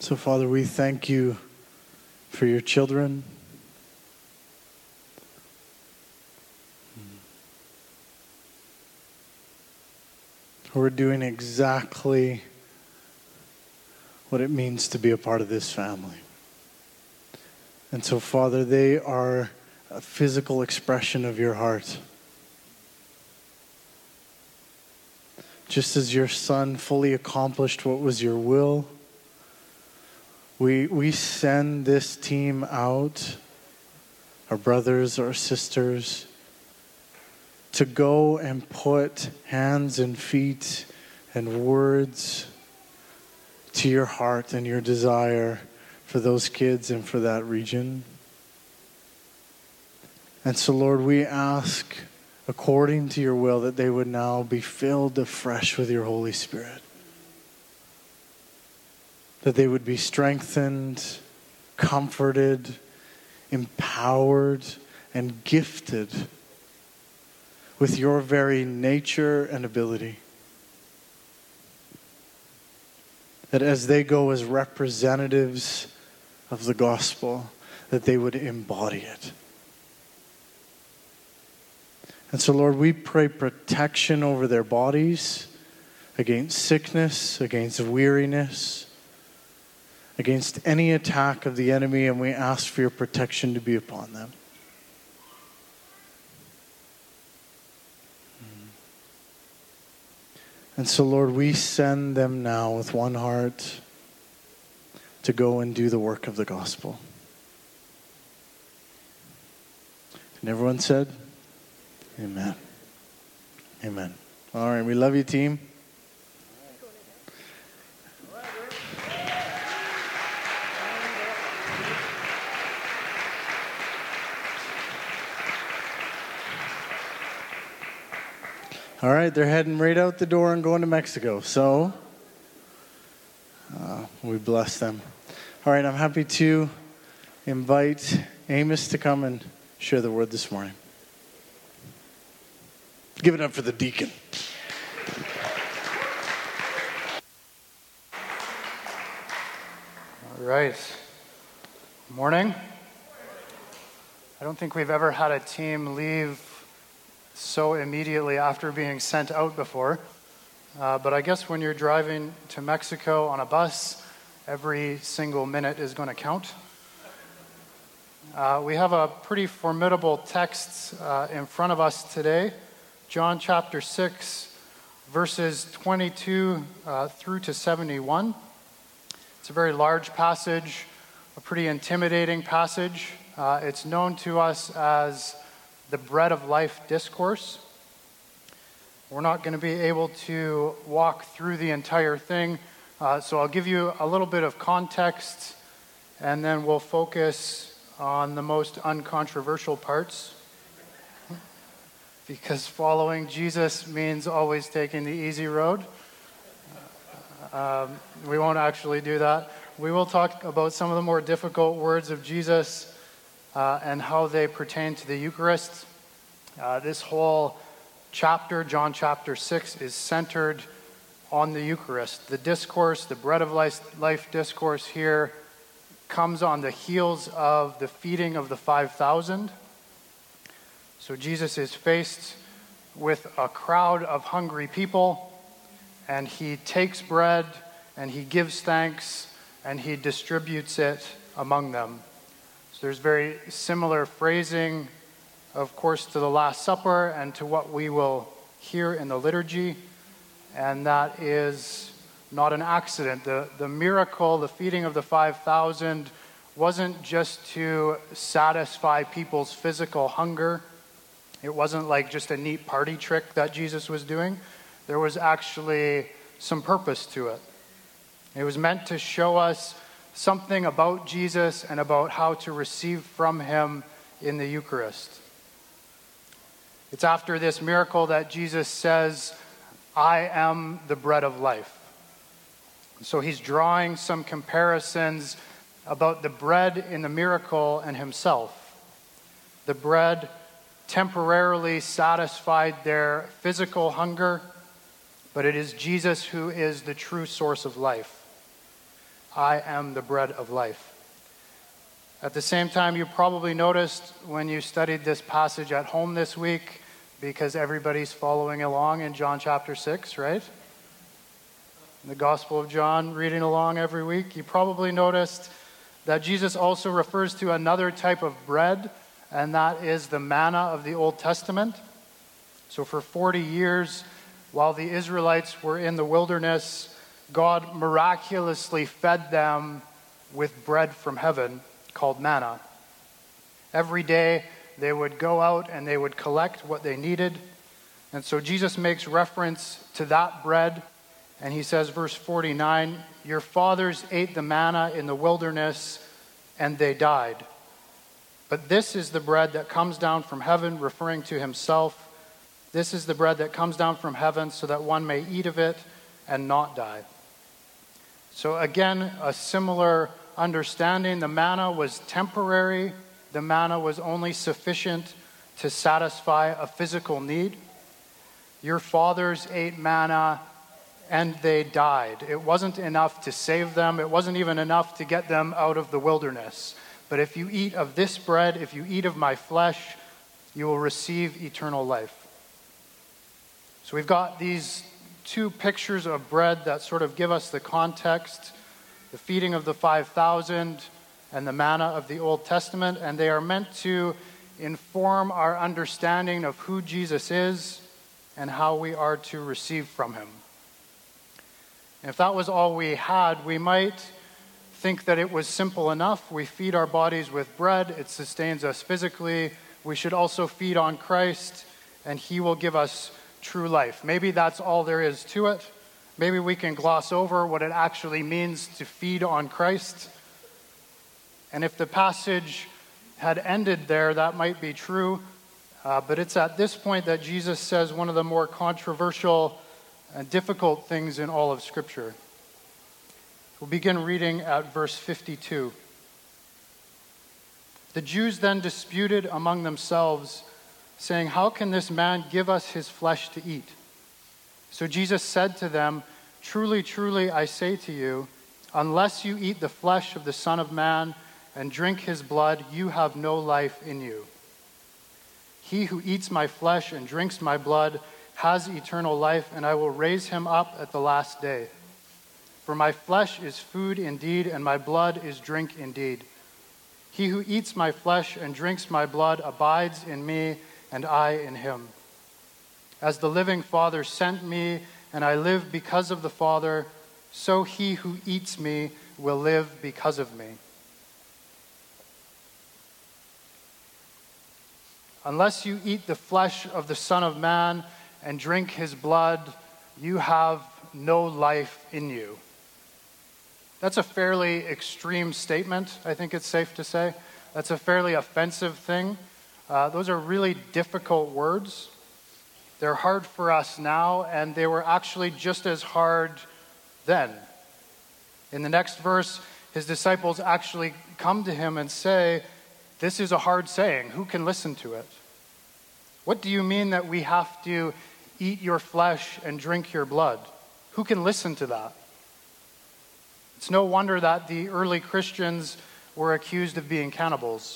So, Father, we thank you for your children. Who are doing exactly what it means to be a part of this family. And so, Father, they are a physical expression of your heart. Just as your Son fully accomplished what was your will, we send this team out, our brothers, our sisters, to go and put hands and feet and words to your heart and your desire for those kids and for that region. And so, Lord, we ask, according to your will, that they would now be filled afresh with your Holy Spirit. That they would be strengthened, comforted, empowered, and gifted with your very nature and ability. That as they go as representatives of the gospel, that they would embody it. And so, Lord, we pray protection over their bodies against sickness, against weariness, against any attack of the enemy, and we ask for your protection to be upon them. And so, Lord, we send them now with one heart to go and do the work of the gospel. And everyone said, amen. Amen. All right, we love you, team. All right, they're heading right out the door and going to Mexico. So, we bless them. All right, I'm happy to invite Amos to come and share the word this morning. Give it up for the deacon. All right. Morning. I don't think we've ever had a team leave so immediately after being sent out before. But I guess when you're driving to Mexico on a bus, every single minute is going to count. We have a pretty formidable text in front of us today. John chapter 6, verses 22 through to 71. It's a very large passage, a pretty intimidating passage. It's known to us as the Bread of Life discourse. We're not going to be able to walk through the entire thing, so I'll give you a little bit of context, and then we'll focus on the most uncontroversial parts. Because following Jesus means always taking the easy road. We won't actually do that. We will talk about some of the more difficult words of Jesus and how they pertain to the Eucharist. This whole chapter, John chapter 6, is centered on the Eucharist. The discourse, the Bread of Life discourse here, comes on the heels of the feeding of the 5,000. So Jesus is faced with a crowd of hungry people, and he takes bread, and he gives thanks, and he distributes it among them. So there's very similar phrasing, of course, to the Last Supper and to what we will hear in the liturgy, and that is not an accident. The miracle, the feeding of the 5,000, wasn't just to satisfy people's physical hunger. It wasn't like just a neat party trick that Jesus was doing. There was actually some purpose to it. It was meant to show us something about Jesus and about how to receive from him in the Eucharist. It's after this miracle that Jesus says, "I am the bread of life." So he's drawing some comparisons about the bread in the miracle and himself. The bread temporarily satisfied their physical hunger, but it is Jesus who is the true source of life. I am the bread of life. At the same time, you probably noticed when you studied this passage at home this week, because everybody's following along in John chapter 6, right? The Gospel of John, reading along every week, you probably noticed that Jesus also refers to another type of bread, and that is the manna of the Old Testament. So for 40 years, while the Israelites were in the wilderness, God miraculously fed them with bread from heaven called manna. Every day, they would go out and they would collect what they needed. And so Jesus makes reference to that bread, and he says, verse 49, your fathers ate the manna in the wilderness, and they died. But this is the bread that comes down from heaven, referring to himself. This is the bread that comes down from heaven so that one may eat of it and not die. So again, a similar understanding. The manna was temporary. The manna was only sufficient to satisfy a physical need. Your fathers ate manna and they died. It wasn't enough to save them. It wasn't even enough to get them out of the wilderness. But if you eat of this bread, if you eat of my flesh, you will receive eternal life. So we've got these two pictures of bread that sort of give us the context, the feeding of the 5,000 and the manna of the Old Testament, and they are meant to inform our understanding of who Jesus is and how we are to receive from him. And if that was all we had, we might think that it was simple enough. We feed our bodies with bread, it sustains us physically. We should also feed on Christ, and he will give us true life. Maybe that's all there is to it. Maybe we can gloss over what it actually means to feed on Christ. And if the passage had ended there, that might be true. But it's at this point that Jesus says one of the more controversial and difficult things in all of Scripture. We'll begin reading at verse 52. The Jews then disputed among themselves, saying, how can this man give us his flesh to eat? So Jesus said to them, truly, truly, I say to you, unless you eat the flesh of the Son of Man and drink his blood, you have no life in you. He who eats my flesh and drinks my blood has eternal life, and I will raise him up at the last day. For my flesh is food indeed, and my blood is drink indeed. He who eats my flesh and drinks my blood abides in me, and I in him. As the living Father sent me, and I live because of the Father, so he who eats me will live because of me. Unless you eat the flesh of the Son of Man and drink his blood, you have no life in you. That's a fairly extreme statement, I think it's safe to say. That's a fairly offensive thing. Those are really difficult words. They're hard for us now, and they were actually just as hard then. In the next verse, his disciples actually come to him and say, this is a hard saying. Who can listen to it? What do you mean that we have to eat your flesh and drink your blood? Who can listen to that? It's no wonder that the early Christians were accused of being cannibals.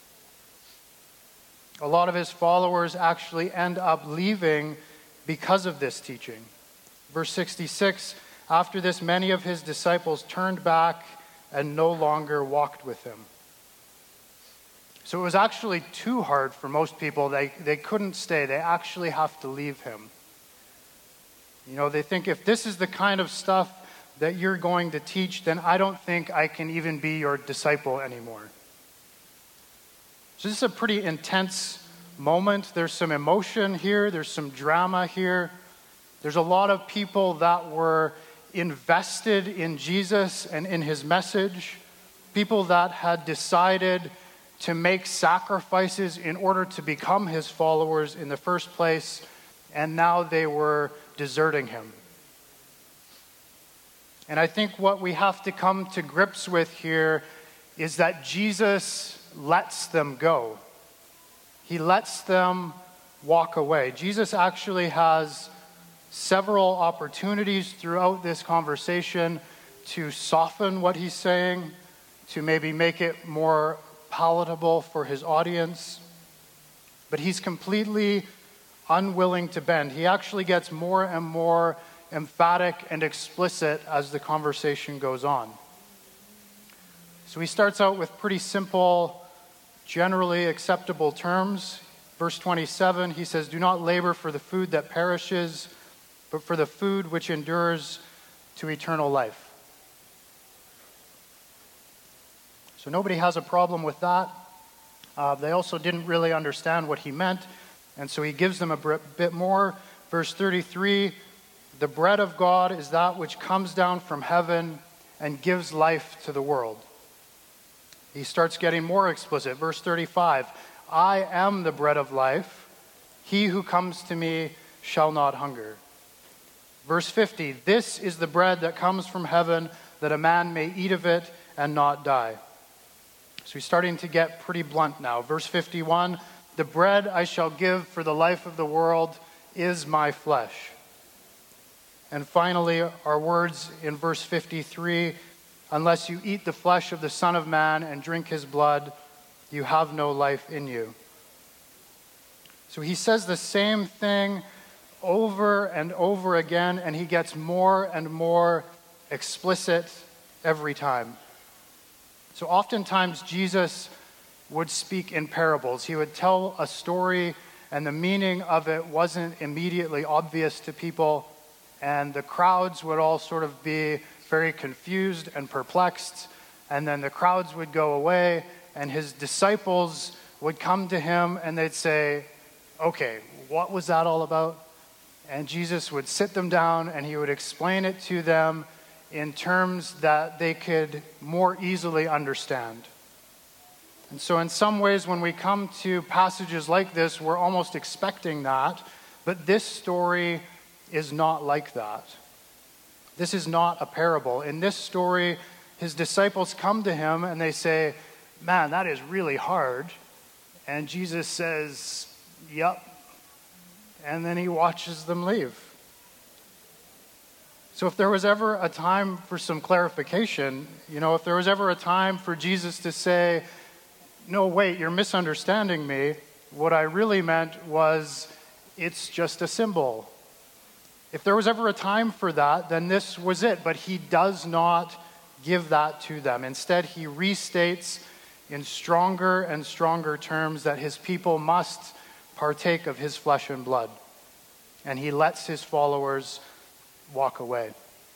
A lot of his followers actually end up leaving because of this teaching. Verse 66, after this, many of his disciples turned back and no longer walked with him. So it was actually too hard for most people. They couldn't stay. They actually have to leave him. You know, they think if this is the kind of stuff that you're going to teach, then I don't think I can even be your disciple anymore. So this is a pretty intense moment. There's some emotion here. There's some drama here. There's a lot of people that were invested in Jesus and in his message. People that had decided to make sacrifices in order to become his followers in the first place, and now they were deserting him. And I think what we have to come to grips with here is that Jesus lets them go. He lets them walk away. Jesus actually has several opportunities throughout this conversation to soften what he's saying, to maybe make it more palatable for his audience. But he's completely unwilling to bend. He actually gets more and more emphatic and explicit as the conversation goes on. So he starts out with pretty simple, generally acceptable terms. Verse 27, he says, "Do not labor for the food that perishes, but for the food which endures to eternal life." So nobody has a problem with that. They also didn't really understand what he meant, and so he gives them a bit more. Verse 33, "The bread of God is that which comes down from heaven and gives life to the world." He starts getting more explicit. Verse 35, "I am the bread of life. He who comes to me shall not hunger." Verse 50, "This is the bread that comes from heaven, that a man may eat of it and not die." So he's starting to get pretty blunt now. Verse 51, "The bread I shall give for the life of the world is my flesh." And finally, our words in verse 53, "Unless you eat the flesh of the Son of Man and drink his blood, you have no life in you." So he says the same thing over and over again, and he gets more and more explicit every time. So oftentimes Jesus would speak in parables. He would tell a story, and the meaning of it wasn't immediately obvious to people, and the crowds would all sort of be very confused and perplexed, and then the crowds would go away, and his disciples would come to him, and they'd say, "Okay, what was that all about?" And Jesus would sit them down, and he would explain it to them in terms that they could more easily understand. And so in some ways, when we come to passages like this, we're almost expecting that, but this story is not like that. This is not a parable. In this story, his disciples come to him and they say, "Man, that is really hard." And Jesus says, "Yep." And then he watches them leave. So if there was ever a time for some clarification, if there was ever a time for Jesus to say, "No, wait, you're misunderstanding me. What I really meant was, it's just a symbol." If there was ever a time for that, then this was it. But he does not give that to them. Instead, he restates in stronger and stronger terms that his people must partake of his flesh and blood. And he lets his followers walk away.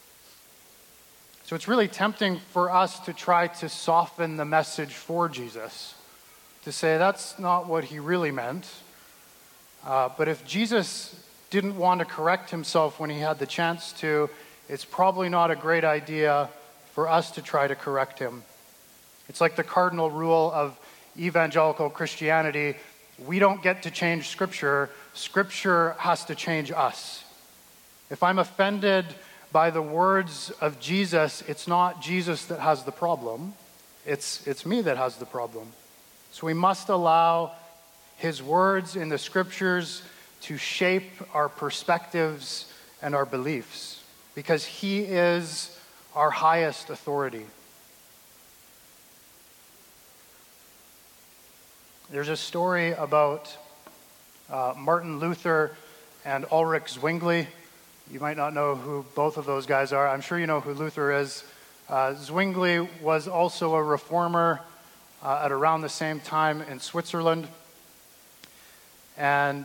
So it's really tempting for us to try to soften the message for Jesus, to say that's not what he really meant. But if Jesus didn't want to correct himself when he had the chance to, it's probably not a great idea for us to try to correct him. It's like the cardinal rule of evangelical Christianity: we don't get to change Scripture. Scripture has to change us. If I'm offended by the words of Jesus, it's not Jesus that has the problem. It's me that has the problem. So we must allow his words in the Scriptures to shape our perspectives and our beliefs, because he is our highest authority. There's a story about Martin Luther and Ulrich Zwingli. You might not know who both of those guys are. I'm sure you know who Luther is. Zwingli was also a reformer at around the same time in Switzerland. And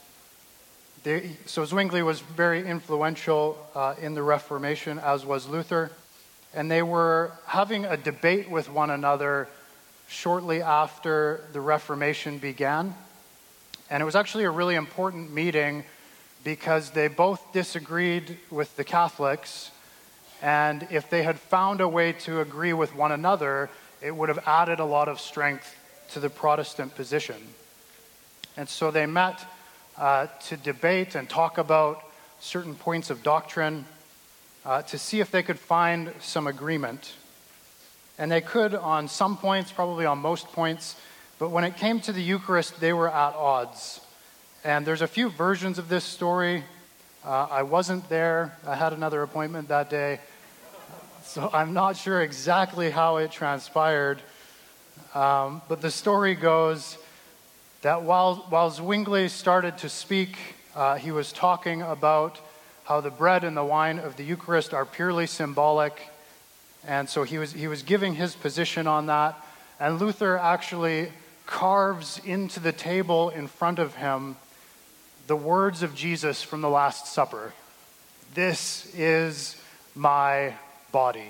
so Zwingli was very influential in the Reformation, as was Luther. And they were having a debate with one another shortly after the Reformation began. And it was actually a really important meeting because they both disagreed with the Catholics. And if they had found a way to agree with one another, it would have added a lot of strength to the Protestant position. And so they met to debate and talk about certain points of doctrine to see if they could find some agreement. And they could on some points, probably on most points, but when it came to the Eucharist, they were at odds. And there's a few versions of this story. I wasn't there. I had another appointment that day. So I'm not sure exactly how it transpired. But the story goes that while Zwingli started to speak, he was talking about how the bread and the wine of the Eucharist are purely symbolic. And so he was giving his position on that. And Luther actually carves into the table in front of him the words of Jesus from the Last Supper. This is my body.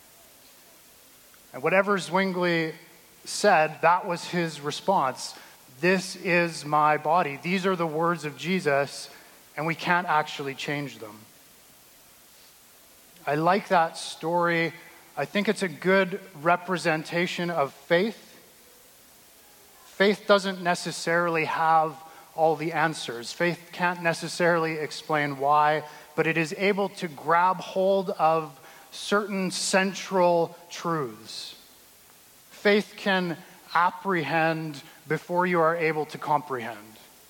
And whatever Zwingli said, that was his response. This is my body. These are the words of Jesus, and we can't actually change them. I like that story. I think it's a good representation of faith. Faith doesn't necessarily have all the answers. Faith can't necessarily explain why, but it is able to grab hold of certain central truths. Faith can apprehend before you are able to comprehend.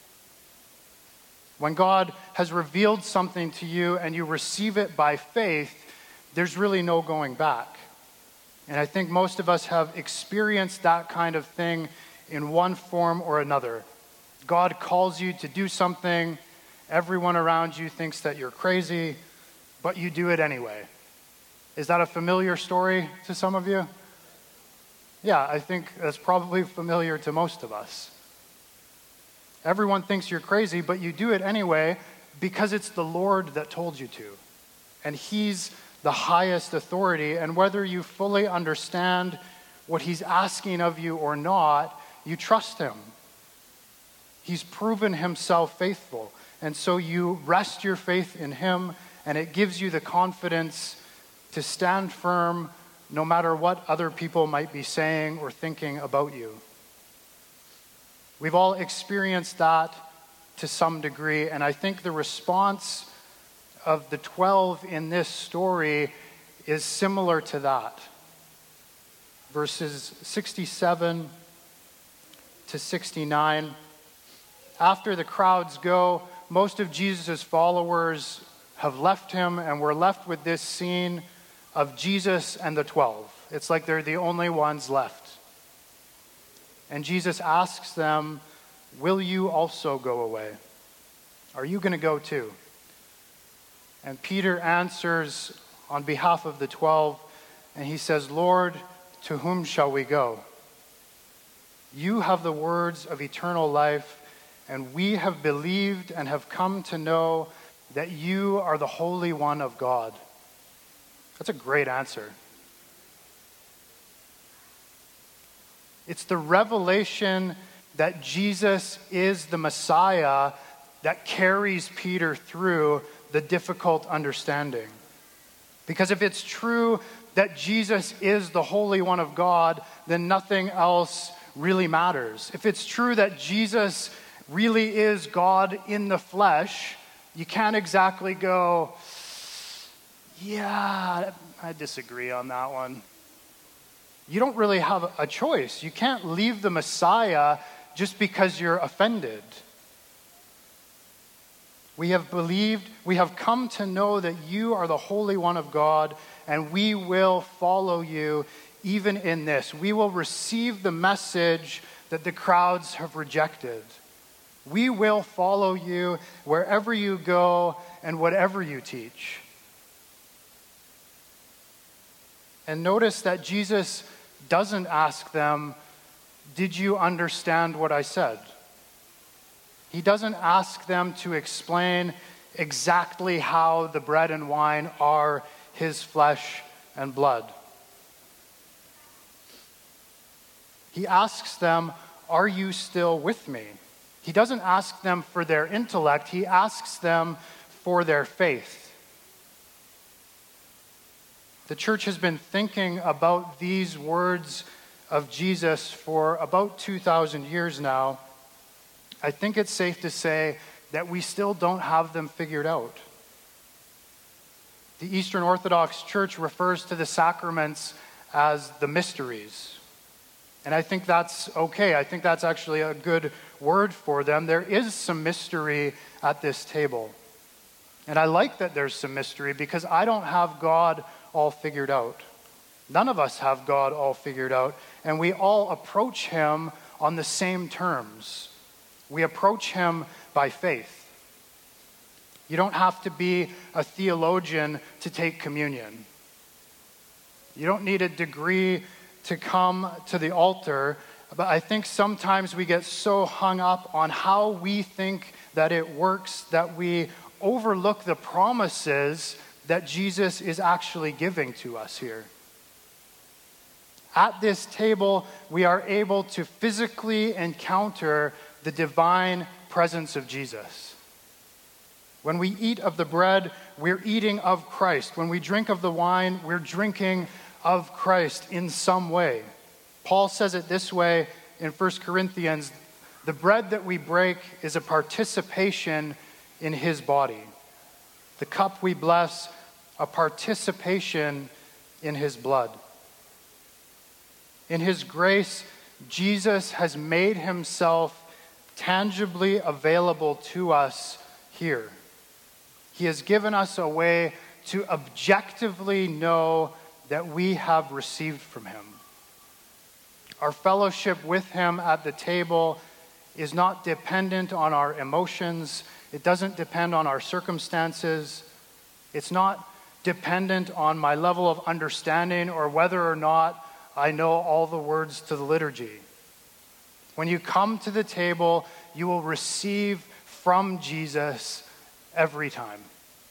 When God has revealed something to you and you receive it by faith, there's really no going back. And I think most of us have experienced that kind of thing in one form or another. God calls you to do something. Everyone around you thinks that you're crazy, but you do it anyway. Is that a familiar story to some of you? Yeah, I think that's probably familiar to most of us. Everyone thinks you're crazy, but you do it anyway because it's the Lord that told you to. And He's the highest authority. And whether you fully understand what He's asking of you or not, you trust Him. He's proven Himself faithful. And so you rest your faith in Him, and it gives you the confidence to stand firm no matter what other people might be saying or thinking about you. We've all experienced that to some degree, and I think the response of the 12 in this story is similar to that. Verses 67 to 69. After the crowds go, most of Jesus' followers have left Him, and we're left with this scene of Jesus and the 12. It's like they're the only ones left. And Jesus asks them, will you also go away? Are you going to go too? And Peter answers on behalf of the 12, and he says, Lord, to whom shall we go? You have the words of eternal life, and we have believed and have come to know that you are the Holy One of God. That's a great answer. It's the revelation that Jesus is the Messiah that carries Peter through the difficult understanding. Because if it's true that Jesus is the Holy One of God, then nothing else really matters. If it's true that Jesus really is God in the flesh, you can't exactly go, yeah, I disagree on that one. You don't really have a choice. You can't leave the Messiah just because you're offended. We have believed, we have come to know that you are the Holy One of God, and we will follow you even in this. We will receive the message that the crowds have rejected. We will follow you wherever you go and whatever you teach. And notice that Jesus doesn't ask them, did you understand what I said? He doesn't ask them to explain exactly how the bread and wine are His flesh and blood. He asks them, are you still with me? He doesn't ask them for their intellect. He asks them for their faith. The church has been thinking about these words of Jesus for about 2,000 years now. I think it's safe to say that we still don't have them figured out. The Eastern Orthodox Church refers to the sacraments as the mysteries. And I think that's okay. I think that's actually a good word for them. There is some mystery at this table. And I like that there's some mystery because I don't have God all figured out. None of us have God all figured out, and we all approach him on the same terms. We approach him by faith. You don't have to be a theologian to take communion. You don't need a degree to come to the altar, but I think sometimes we get so hung up on how we think that it works that we overlook the promises that Jesus is actually giving to us here. At this table, we are able to physically encounter the divine presence of Jesus. When we eat of the bread, we're eating of Christ. When we drink of the wine, we're drinking of Christ in some way. Paul says it this way in 1 Corinthians, the bread that we break is a participation in his body. The cup we bless, a participation in his blood. In his grace, Jesus has made himself tangibly available to us here. He has given us a way to objectively know that we have received from him. Our fellowship with him at the table is not dependent on our emotions. It doesn't depend on our circumstances. It's not dependent on my level of understanding or whether or not I know all the words to the liturgy. When you come to the table, you will receive from Jesus every time.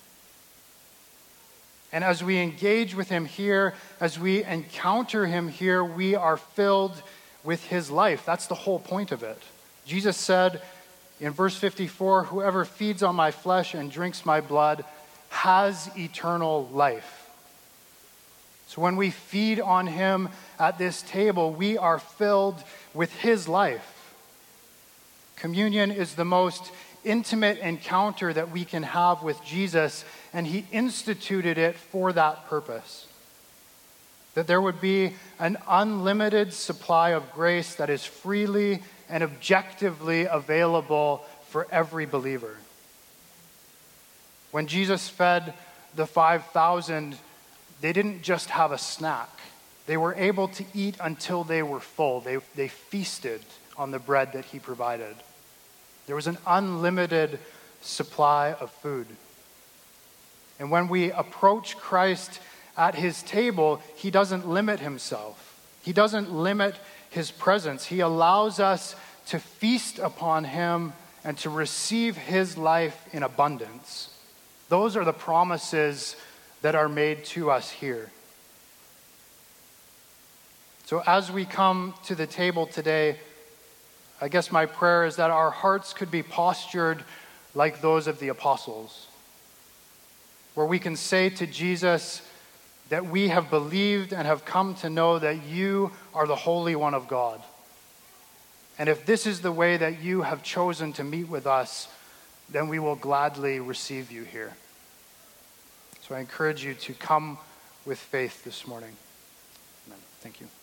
And as we engage with him here, as we encounter him here, we are filled with his life. That's the whole point of it. Jesus said in verse 54, whoever feeds on my flesh and drinks my blood has eternal life. So when we feed on him at this table, we are filled with his life. Communion is the most intimate encounter that we can have with Jesus, and he instituted it for that purpose. That there would be an unlimited supply of grace that is freely and objectively available for every believer. When Jesus fed the 5,000, they didn't just have a snack. They were able to eat until they were full. They feasted on the bread that he provided. There was an unlimited supply of food. And when we approach Christ at his table, he doesn't limit himself. He doesn't limit his presence. He allows us to feast upon him and to receive his life in abundance. Those are the promises that are made to us here. So as we come to the table today, I guess my prayer is that our hearts could be postured like those of the apostles, where we can say to Jesus that we have believed and have come to know that you are the Holy One of God. And if this is the way that you have chosen to meet with us, then we will gladly receive you here. So I encourage you to come with faith this morning. Amen. Thank you.